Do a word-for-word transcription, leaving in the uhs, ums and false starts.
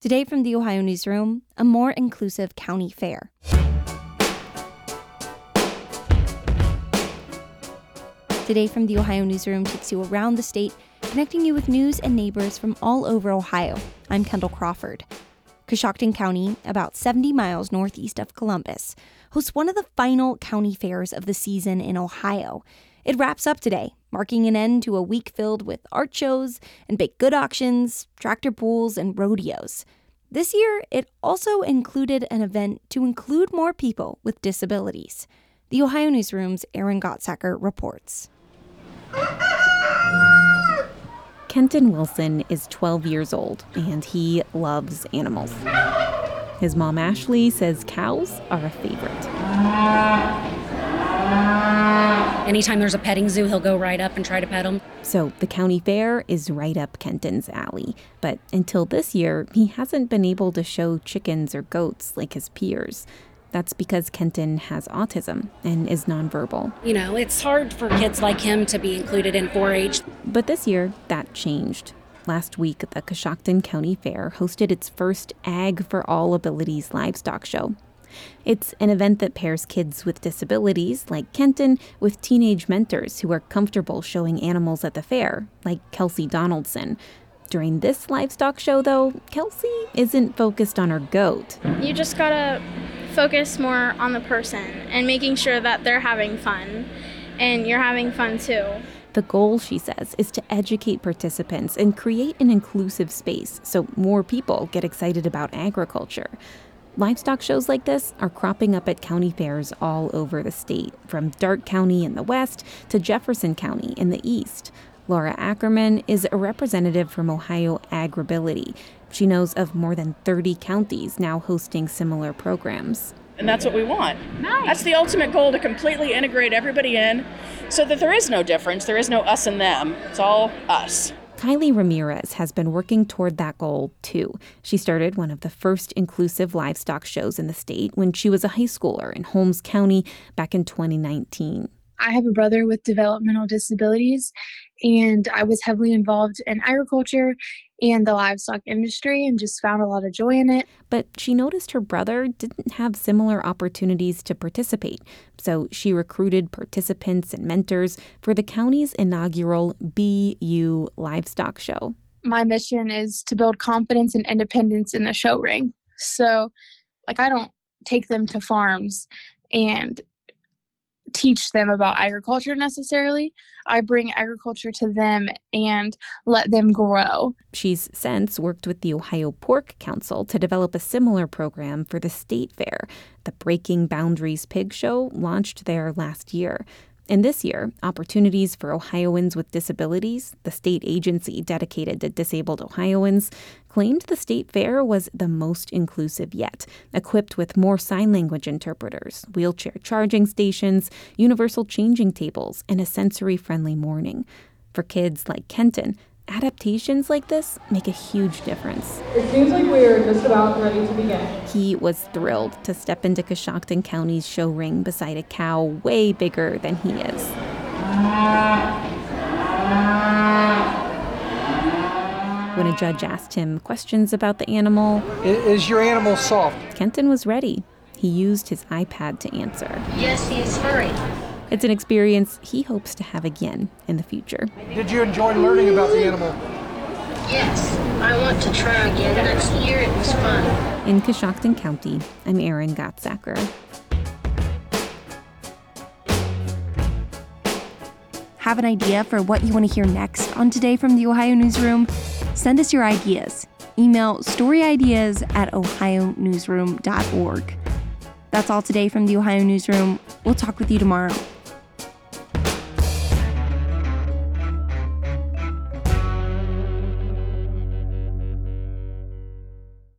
Today from the Ohio Newsroom, a more inclusive county fair. Today from the Ohio Newsroom takes you around the state, connecting you with news and neighbors from all over Ohio. I'm Kendall Crawford. Coshocton County, about seventy miles northeast of Columbus, hosts one of the final county fairs of the season in Ohio. It wraps up today, marking an end to a week filled with art shows and baked good auctions, tractor pulls, and rodeos. This year, it also included an event to include more people with disabilities. The Ohio Newsroom's Aaron Gottsacker reports. Kenton Wilson is twelve years old, and he loves animals. His mom, Ashley, says cows are a favorite. Anytime there's a petting zoo, he'll go right up and try to pet them. So the county fair is right up Kenton's alley. But until this year, he hasn't been able to show chickens or goats like his peers. That's because Kenton has autism and is nonverbal. You know, it's hard for kids like him to be included in four H. But this year, that changed. Last week, the Coshocton County Fair hosted its first Ag for All Abilities livestock show. It's an event that pairs kids with disabilities, like Kenton, with teenage mentors who are comfortable showing animals at the fair, like Kelsey Donaldson. During this livestock show, though, Kelsey isn't focused on her goat. You just gotta focus more on the person and making sure that they're having fun, and you're having fun too. The goal, she says, is to educate participants and create an inclusive space so more people get excited about agriculture. Livestock shows like this are cropping up at county fairs all over the state, from Darke County in the west to Jefferson County in the east. Laura Ackerman is a representative from Ohio Agribility. She knows of more than thirty counties now hosting similar programs. And that's what we want. Nice. That's the ultimate goal, to completely integrate everybody in so that there is no difference. There is no us and them. It's all us. Kylie Ramirez has been working toward that goal, too. She started one of the first inclusive livestock shows in the state when she was a high schooler in Holmes County back in twenty nineteen. I have a brother with developmental disabilities, and I was heavily involved in agriculture and the livestock industry and just found a lot of joy in it. But she noticed her brother didn't have similar opportunities to participate, so she recruited participants and mentors for the county's inaugural B U Livestock Show. My mission is to build confidence and independence in the show ring. So, like, I don't take them to farms and teach them about agriculture necessarily. I bring agriculture to them and let them grow. She's since worked with the Ohio Pork Council to develop a similar program for the state fair. The Breaking Boundaries Pig Show launched there last year. And this year, Opportunities for Ohioans with Disabilities, the state agency dedicated to disabled Ohioans, claimed the state fair was the most inclusive yet, equipped with more sign language interpreters, wheelchair charging stations, universal changing tables, and a sensory-friendly morning. For kids like Kenton, adaptations like this make a huge difference. It seems like we are just about ready to begin. He was thrilled to step into Coshocton County's show ring beside a cow way bigger than he is. When a judge asked him questions about the animal, is your animal soft? Kenton was ready. He used his iPad to answer. Yes, he is furry. It's an experience he hopes to have again in the future. Did you enjoy learning about the animal? Yes, I want to try again next year. It was fun. In Coshocton County, I'm Aaron Gottsacker. Have an idea for what you want to hear next on Today from the Ohio Newsroom? Send us your ideas. Email storyideas at ohio newsroom dot org. That's all today from the Ohio Newsroom. We'll talk with you tomorrow.